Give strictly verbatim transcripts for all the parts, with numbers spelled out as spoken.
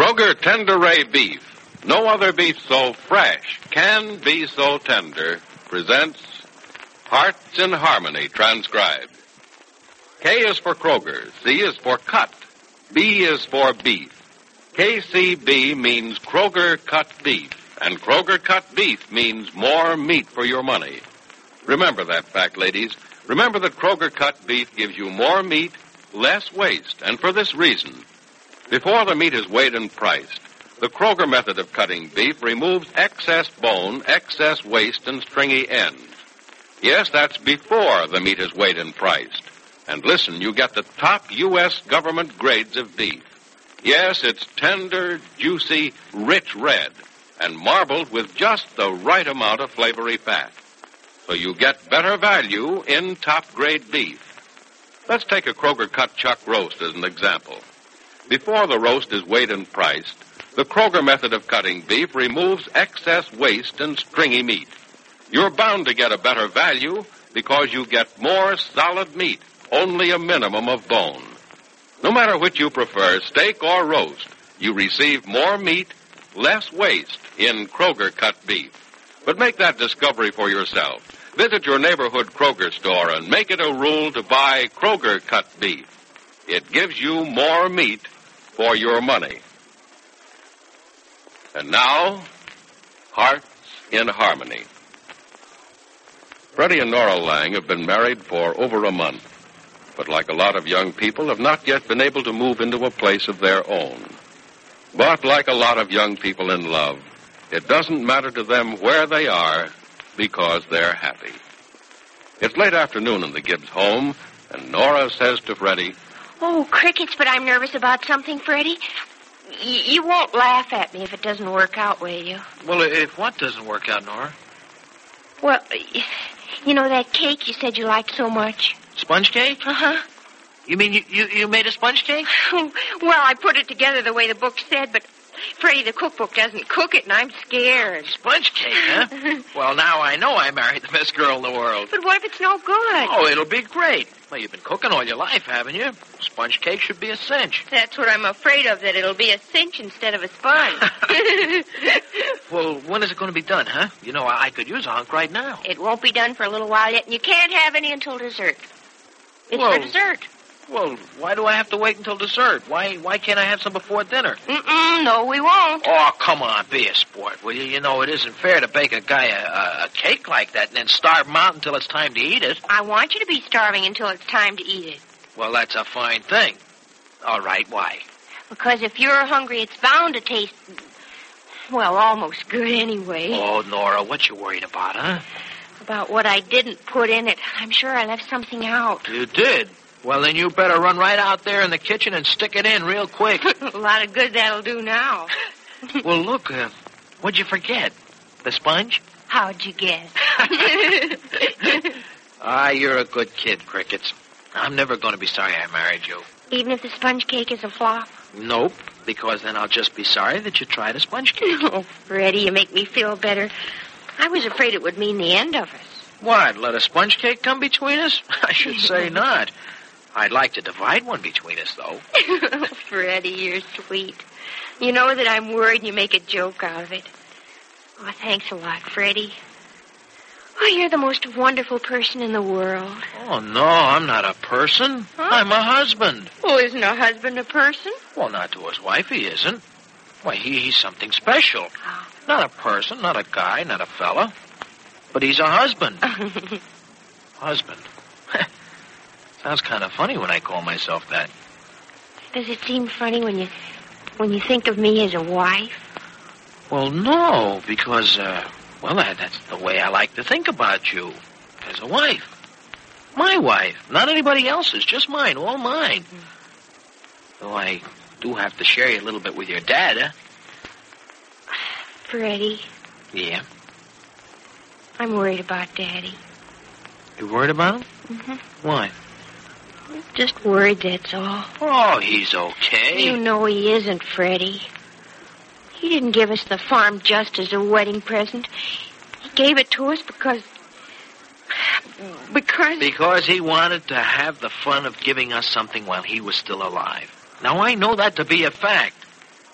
Kroger Tender Ray Beef. No other beef so fresh can be so tender. Presents Hearts in Harmony, transcribed. K is for Kroger. C is for cut. B is for beef. K C B means Kroger cut beef. And Kroger cut beef means more meat for your money. Remember that fact, ladies. Remember that Kroger cut beef gives you more meat, less waste. And for this reason, before the meat is weighed and priced, the Kroger method of cutting beef removes excess bone, excess waste, and stringy ends. Yes, that's before the meat is weighed and priced. And listen, you get the top U S government grades of beef. Yes, it's tender, juicy, rich red, and marbled with just the right amount of flavory fat. So you get better value in top-grade beef. Let's take a Kroger cut chuck roast as an example. Before the roast is weighed and priced, the Kroger method of cutting beef removes excess waste and stringy meat. You're bound to get a better value because you get more solid meat, only a minimum of bone. No matter which you prefer, steak or roast, you receive more meat, less waste in Kroger cut beef. But make that discovery for yourself. Visit your neighborhood Kroger store and make it a rule to buy Kroger cut beef. It gives you more meat for your money. And now, Hearts in Harmony. Freddie and Nora Lang have been married for over a month, but like a lot of young people, have not yet been able to move into a place of their own. But like a lot of young people in love, it doesn't matter to them where they are because they're happy. It's late afternoon in the Gibbs home, and Nora says to Freddie, "Oh, crickets, but I'm nervous about something, Freddie. Y- you won't laugh at me if it doesn't work out, will you?" Well, if what doesn't work out, Nora? Well, you know that cake you said you liked so much? Sponge cake? Uh-huh. You mean you, you, you made a sponge cake? Well, I put it together the way the book said, but Freddie, the cookbook doesn't cook it, and I'm scared. Sponge cake, huh? Well, now I know I married the best girl in the world. But what if it's no good? Oh, it'll be great. Well, you've been cooking all your life, haven't you? Sponge cake should be a cinch. That's what I'm afraid of, that it'll be a cinch instead of a sponge. Well, when is it going to be done, huh? You know, I, I could use a hunk right now. It won't be done for a little while yet, and you can't have any until dessert. It's Whoa. for dessert. Well, why do I have to wait until dessert? Why why can't I have some before dinner? Mm-mm, no, we won't. Oh, come on, be a sport, will you? You know, it isn't fair to bake a guy a, a, a cake like that and then starve him out until it's time to eat it. I want you to be starving until it's time to eat it. Well, that's a fine thing. All right, why? Because if you're hungry, it's bound to taste, well, almost good anyway. Oh, Nora, what you worried about, huh? About what I didn't put in it. I'm sure I left something out. You did? Well, then you better run right out there in the kitchen and stick it in real quick. A lot of good that'll do now. Well, look, uh, what'd you forget? The sponge? How'd you guess? Ah, you're a good kid, Crickets. I'm never going to be sorry I married you. Even if the sponge cake is a flop? Nope, because then I'll just be sorry that you tried a sponge cake. Oh, Freddie, you make me feel better. I was afraid it would mean the end of us. What, let a sponge cake come between us? I should say not. I'd like to divide one between us, though. Freddie, you're sweet. You know that I'm worried and you make a joke out of it. Oh, thanks a lot, Freddie. Oh, you're the most wonderful person in the world. Oh, no, I'm not a person. Huh? I'm a husband. Well, isn't a husband a person? Well, not to his wife, he isn't. Why, he, he's something special. Oh. Not a person, not a guy, not a fella. But he's a husband. Husband. Sounds kind of funny when I call myself that. Does it seem funny when you when you think of me as a wife? Well, no, because, uh, well, that, that's the way I like to think about you. As a wife. My wife. Not anybody else's, just mine, all mine. Though I do have to share you a little bit with your dad, huh? Freddie. Yeah? I'm worried about Daddy. You worried about him? Mm-hmm. Why? Just worried, that's all. Oh, he's okay. You know he isn't, Freddie. He didn't give us the farm just as a wedding present. He gave it to us because... Because... Because he wanted to have the fun of giving us something while he was still alive. Now, I know that to be a fact.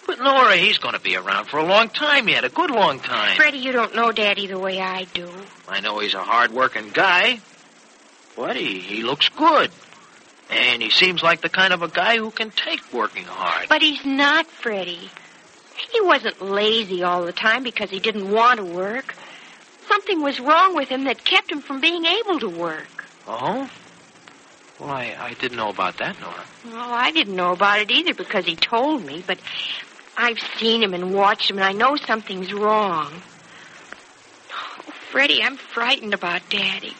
But, Nora, he's going to be around for a long time yet, a good long time. Freddie, you don't know Daddy the way I do. I know he's a hard-working guy, but he, he looks good. And he seems like the kind of a guy who can take working hard. But he's not, Freddie. He wasn't lazy all the time because he didn't want to work. Something was wrong with him that kept him from being able to work. Oh? Well, I, I didn't know about that, Nora. Well, I didn't know about it either because he told me, but I've seen him and watched him, and I know something's wrong. Oh, Freddie, I'm frightened about Daddy.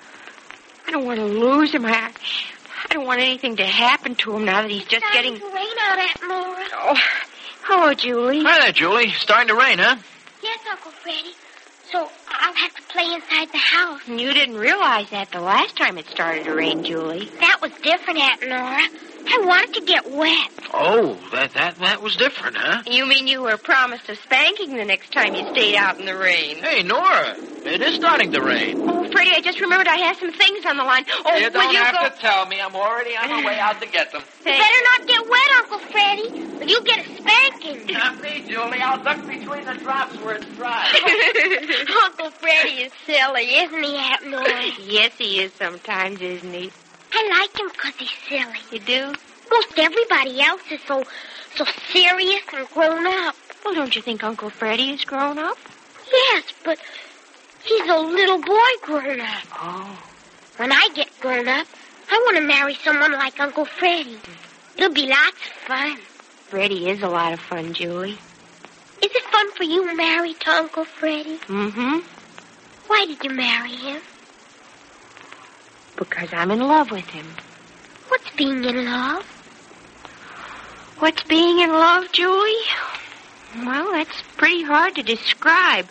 I don't want to lose him. I, I don't want anything to happen to him now that he's just it's getting... It's starting to rain out, Aunt Laura. Oh, hello, Julie. Hi there, Julie. Starting to rain, huh? Yes, Uncle Freddie. So I'll have to play inside the house. You didn't realize that the last time it started to rain, Julie. That was different, Aunt Laura. I wanted to get wet. Oh, that that that was different, huh? You mean you were promised a spanking the next time you stayed out in the rain? Hey, Nora, it is starting to rain. Oh, Freddie, I just remembered I have some things on the line. Oh, you will don't you have go... to tell me. I'm already on my way out to get them. You better not get wet, Uncle Freddie, or you'll get a spanking. Not me, Julie. I'll duck between the drops where it's dry. Uncle Freddie is silly, isn't he, Aunt Laura? Yes, he is sometimes, isn't he? I like him because he's silly. You do? Most everybody else is so, so serious and grown up. Well, don't you think Uncle Freddie is grown up? Yes, but he's a little boy grown up. Oh. When I get grown up, I want to marry someone like Uncle Freddie. It'll be lots of fun. Freddie is a lot of fun, Julie. Is it fun for you married to Uncle Freddie? Mm-hmm. Why did you marry him? Because I'm in love with him. What's being in love? What's being in love, Julie? Well, that's pretty hard to describe.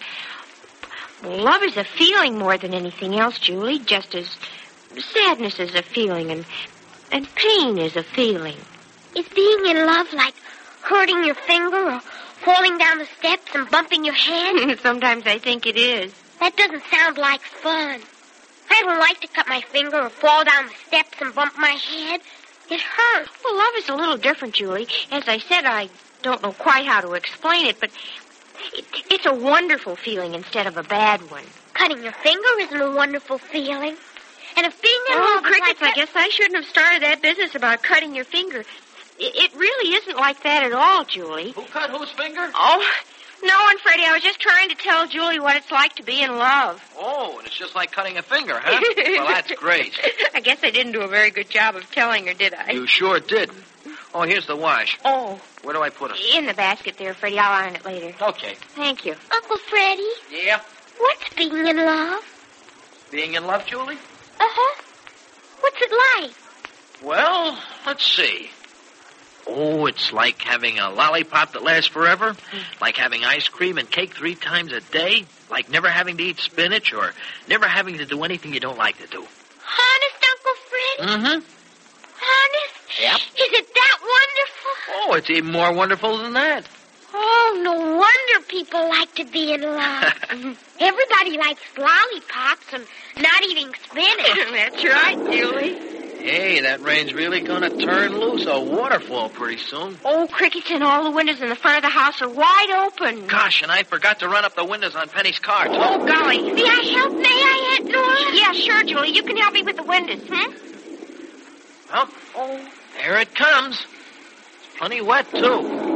Love is a feeling more than anything else, Julie, just as sadness is a feeling and, and pain is a feeling. Is being in love like hurting your finger or falling down the steps and bumping your head? Sometimes I think it is. That doesn't sound like fun. I don't like to cut my finger or fall down the steps and bump my head. It hurts. Well, love is a little different, Julie. As I said, I don't know quite how to explain it, but it, it's a wonderful feeling instead of a bad one. Cutting your finger isn't a wonderful feeling. And if being in Oh, love is Crickets, like I guess I shouldn't have started that business about cutting your finger. It, it really isn't like that at all, Julie. Who cut whose finger? Oh, no one, Freddie. I was just trying to tell Julie what it's like to be in love. Oh, and it's just like cutting a finger, huh? Well, that's great. I guess I didn't do a very good job of telling her, did I? You sure did. Oh, here's the wash. Oh. Where do I put it? In the basket there, Freddie. I'll iron it later. Okay. Thank you. Uncle Freddie, Yeah? what's being in love? Being in love, Julie? Uh-huh. What's it like? Well, let's see. Oh, it's like having a lollipop that lasts forever, like having ice cream and cake three times a day, like never having to eat spinach or never having to do anything you don't like to do. Honest, Uncle Freddie? Mm-hmm. Honest? Yep. Is it that wonderful? Oh, it's even more wonderful than that. Oh, no wonder people like to be in love. Everybody likes lollipops and not eating spinach. That's right, Julie. Hey, that rain's really going to turn loose a waterfall pretty soon. Oh, Crickets, and all the windows in the front of the house are wide open. Gosh, and I forgot to run up the windows on Penny's car, too. Oh, golly. May I help? May I, Aunt Nora? Yeah, sure, Julie. You can help me with the windows, hmm? Well, oh, there it comes. It's plenty wet, too.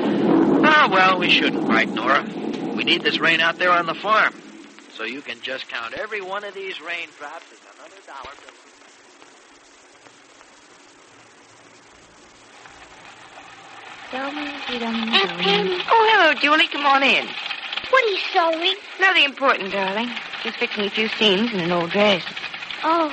Ah, well, we shouldn't fight, Nora. We need this rain out there on the farm. So you can just count every one of these raindrops as another dollar bill. Aunt Penny, Oh, hello, Julie. Come on in. what are you sewing? Nothing important, darling. Just fixing a few seams in an old dress. Oh.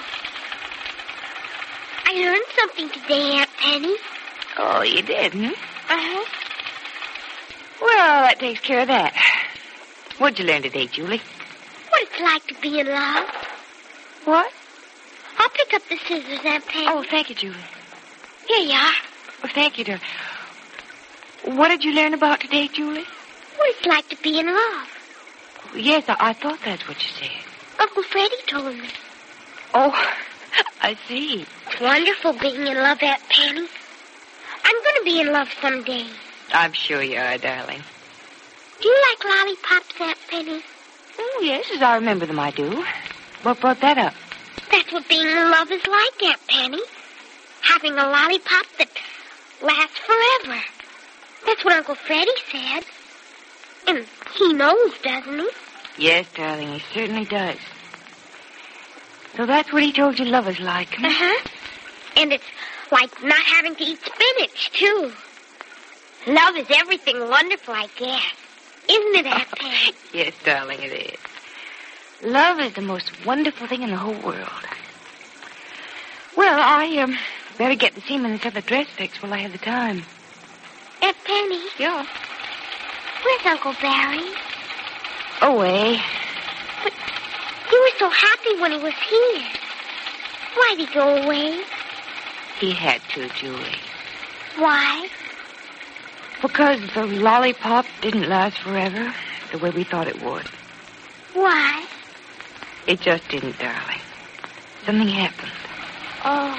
I learned something today, Aunt Penny. Oh, you did, hmm? Uh-huh. Well, that takes care of that. What'd you learn today, Julie? What it's like to be in love. What? I'll pick up the scissors, Aunt Penny. Oh, thank you, Julie. Here you are. Oh, thank you, dear. What did you learn about today, Julie? What it's like to be in love. Yes, I, I thought that's what you said. Uncle Freddie told me. Oh, I see. It's wonderful being in love, Aunt Penny. I'm going to be in love someday. I'm sure you are, darling. Do you like lollipops, Aunt Penny? Oh, yes, as I remember them, I do. What brought that up? That's what being in love is like, Aunt Penny. Having a lollipop that lasts forever. That's what Uncle Freddie said. And he knows, doesn't he? Yes, darling, he certainly does. So that's what he told you love is like, huh? Uh-huh. And it's like not having to eat spinach, too. Love is everything wonderful, I guess. Isn't it, Aunt Penny? Yes, darling, it is. Love is the most wonderful thing in the whole world. Well, I um, better get the seam in this other dress fixed while I have the time. Aunt Penny? Yeah. Where's Uncle Barry? Away. But you were so happy when he was here. Why'd he go away? He had to, Julie. Why? Because the lollipop didn't last forever the way we thought it would. Why? It just didn't, darling. Something happened. Oh.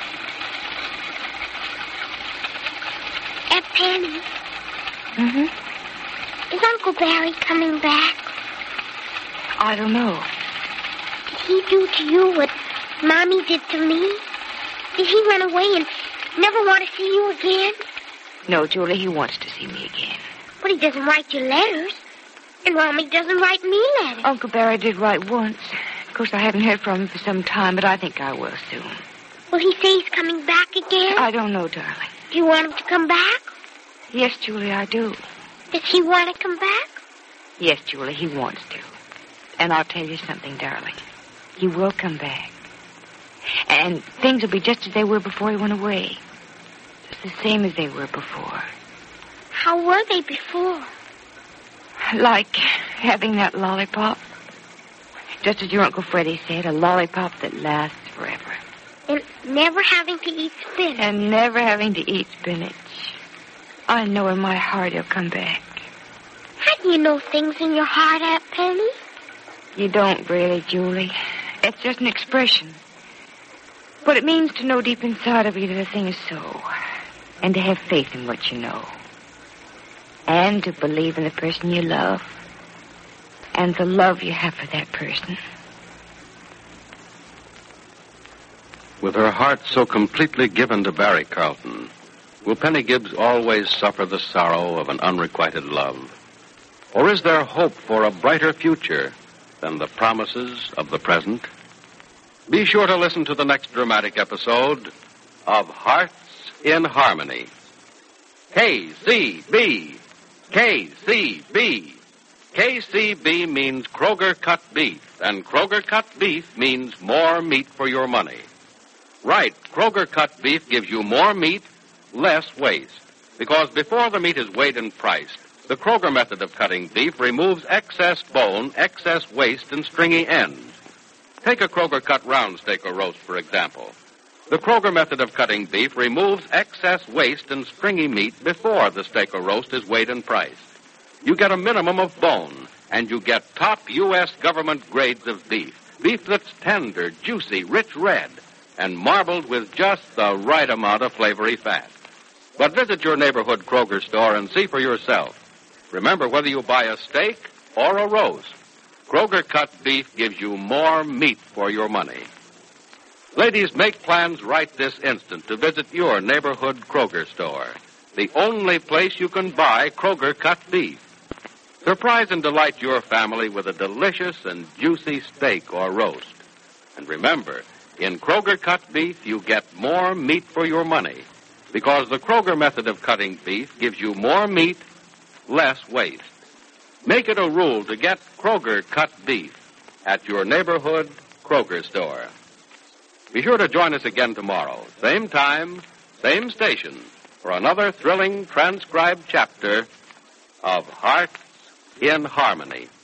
Aunt Penny. Mm-hmm. Is Uncle Barry coming back? I don't know. Did he do to you what Mommy did to me? Did he run away and never want to see you again? No, Julie, he wants to see me again. But he doesn't write you letters. And Mommy doesn't write me letters. Uncle Barry did write once. Of course, I haven't heard from him for some time, but I think I will soon. Will he say he's coming back again? I don't know, darling. Do you want him to come back? Yes, Julie, I do. Does he want to come back? Yes, Julie, he wants to. And I'll tell you something, darling. He will come back. And things will be just as they were before he went away. Just the same as they were before. How were they before? Like having that lollipop. Just as your Uncle Freddie said, a lollipop that lasts forever. And never having to eat spinach. And never having to eat spinach. I know in my heart he'll come back. How do you know things in your heart, Aunt Penny? You don't really, Julie. It's just an expression. But it means to know deep inside of you that a thing is so. And to have faith in what you know. And to believe in the person you love. And the love you have for that person. With her heart so completely given to Barry Carlton, will Penny Gibbs always suffer the sorrow of an unrequited love? Or is there hope for a brighter future than the promises of the present? Be sure to listen to the next dramatic episode of Hearts in Harmony. K C B. K C B. K C B means Kroger cut beef, and Kroger cut beef means more meat for your money. Right, Kroger cut beef gives you more meat, less waste. Because before the meat is weighed and priced, the Kroger method of cutting beef removes excess bone, excess waste, and stringy ends. Take a Kroger cut round steak or roast, for example. The Kroger method of cutting beef removes excess waste and stringy meat before the steak or roast is weighed and priced. You get a minimum of bone, and you get top U S government grades of beef. Beef that's tender, juicy, rich red, and marbled with just the right amount of flavory fat. But visit your neighborhood Kroger store and see for yourself. Remember, whether you buy a steak or a roast, Kroger cut beef gives you more meat for your money. Ladies, make plans right this instant to visit your neighborhood Kroger store, the only place you can buy Kroger cut beef. Surprise and delight your family with a delicious and juicy steak or roast. And remember, in Kroger cut beef, you get more meat for your money, because the Kroger method of cutting beef gives you more meat, less waste. Make it a rule to get Kroger cut beef at your neighborhood Kroger store. Be sure to join us again tomorrow, same time, same station, for another thrilling transcribed chapter of Hearts in Harmony.